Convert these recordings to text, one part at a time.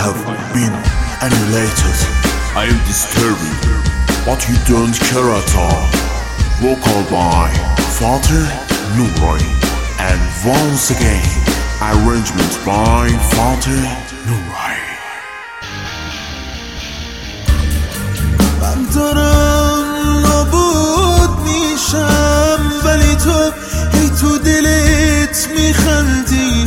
have been annihilated. I am disturbing, but you don't care at all. Vocal by Fateh Nurai, and once again arrangement by Fateh Nurai. من دارم نابود میشم ولی تو هی تو دلت میخندی.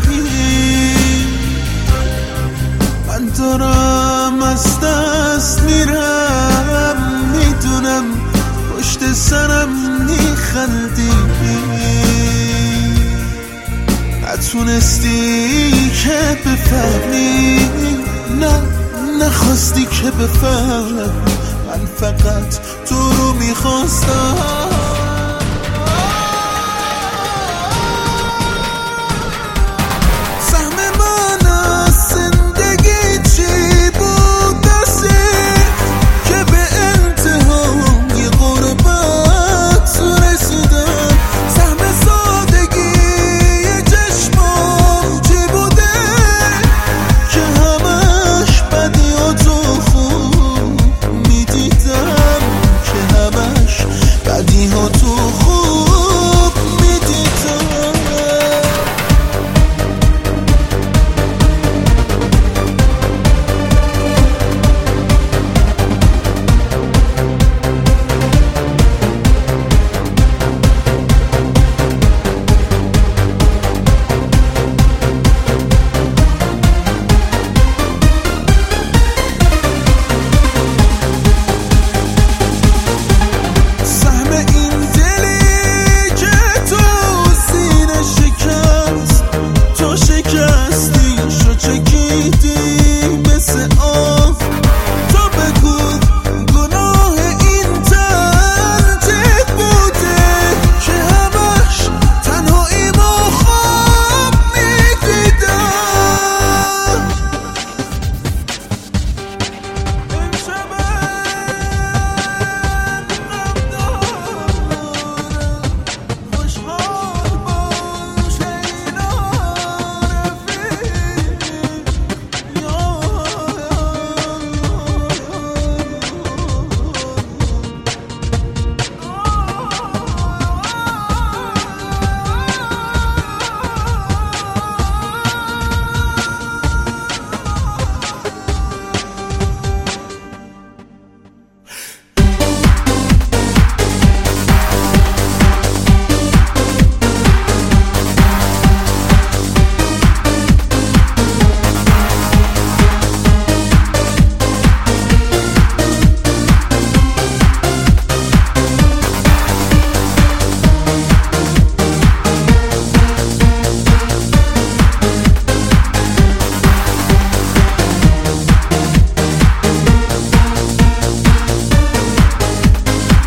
من دارم از دست میرم میدونم پشت سرم میخندی. نتونستی که بفهمی، نه نخواستی که بفهمی، من فقط تو رو میخواستم. سهم من از زندگی چی بود که به انتهای غربت رسیدم؟ سهم سادگی چشمام چی بوده که همش بدی و تو خوب میدیدم، که همش بدی ها تو خوب میدیدم.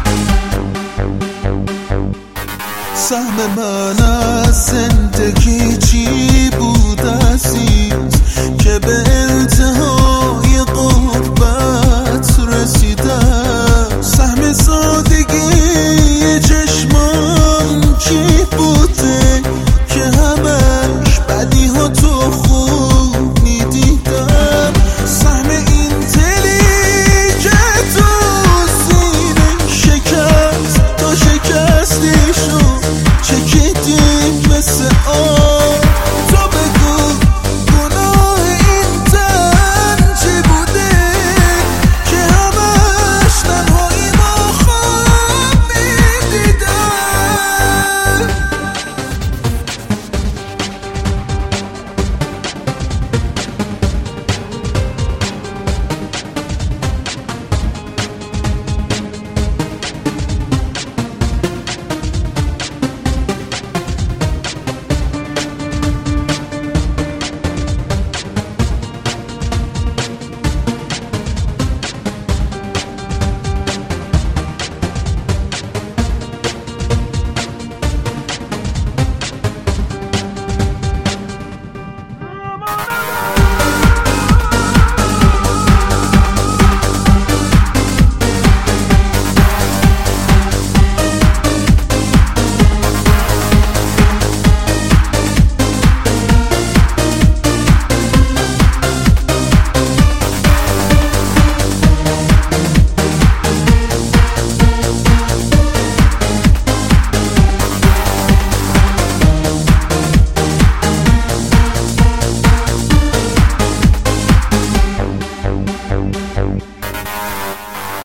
سهم من از زندگی